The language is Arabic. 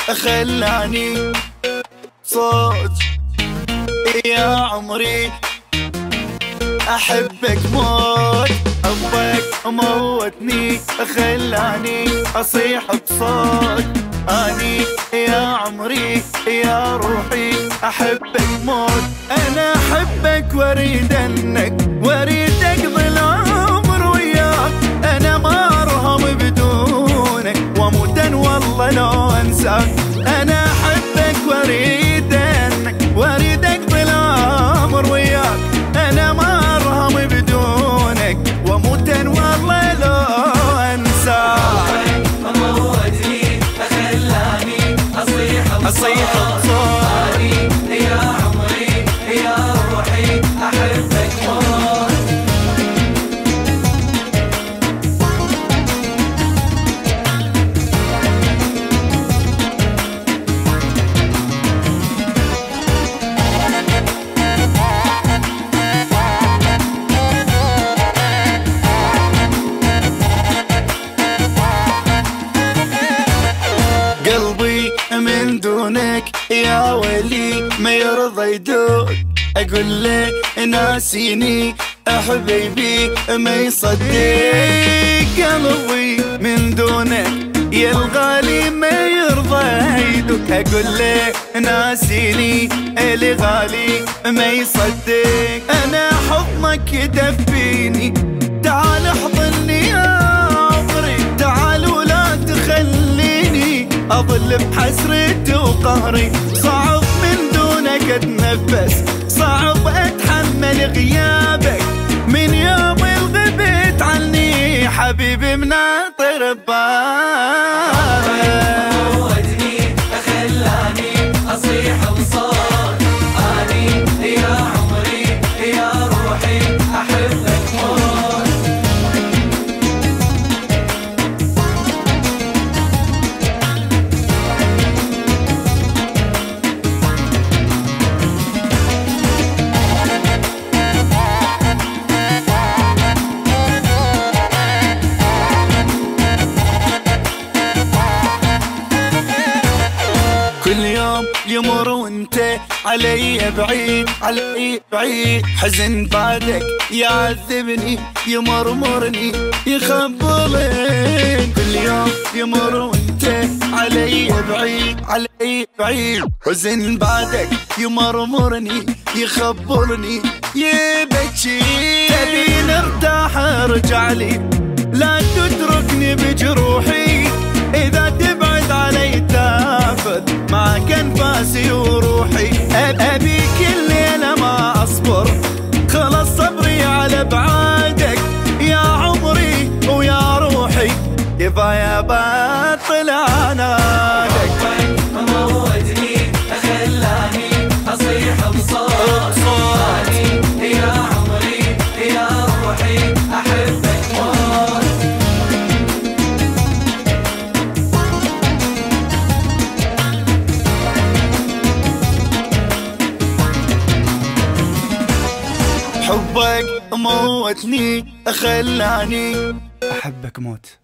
خلاني صوت يا عمري أحبك موت. حبك موتني خلاني أصيح بصوت. أني يا عمري يا روحي أحبك موت. أنا أحبك وأريد وأريد أقضي العمر وياك. أنا ما أرهم بدونك وأموت والله لو أنساك. أنا أحبك وأريد وأريد أقضي العمر وياك. أنا ما أرهم بدونك وأموت والله لو أنساك. موتني خلاني أصيح بصوتي يا عمري يا روحي أحبك موت. قلبي من دونك يا ويلي ما يرضى يدوق. أقول له ناسيني حبيبي ما يصدق. قلبي من دونك يا الغالي ما يرضى يدوق. أقول له ناسيني الغالي ما يصدق. أنا حضنك يدفيني تعال احضني يا عمري. تعال ولا تخليني أظل بحسرتي وقهري. صعب من دونك أتنفس صعب أتحمل غيابك. من يوم الغبت عني حبيبي مناطر بابك. موتني خلاني أصيح بصوت. أني يا عمري يا روحي أحبك موت. كل يوم يمر وانت علي بعيد علي بعيد. حزن بعدك يعذبني يمرمرني يخبلني. كل يوم يمر وانت علي بعيد علي بعيد. حزن بعدك يمرمرني يخبلني يبكي. تبي نرتاح ارجع لي لا تتركني بجروحي. إذا تبعد علي تاخذ معك أنفاسي وروحي. أبي كل ليلة ما أصبر خلص صبري على بعادك. يا عمري ويا روحي كفاية بطل عنادك. موتني خلاني أصيح بصوت. أني يا عمري يا روحي أحبك موت. حبك موتني خلاني أحبك موت.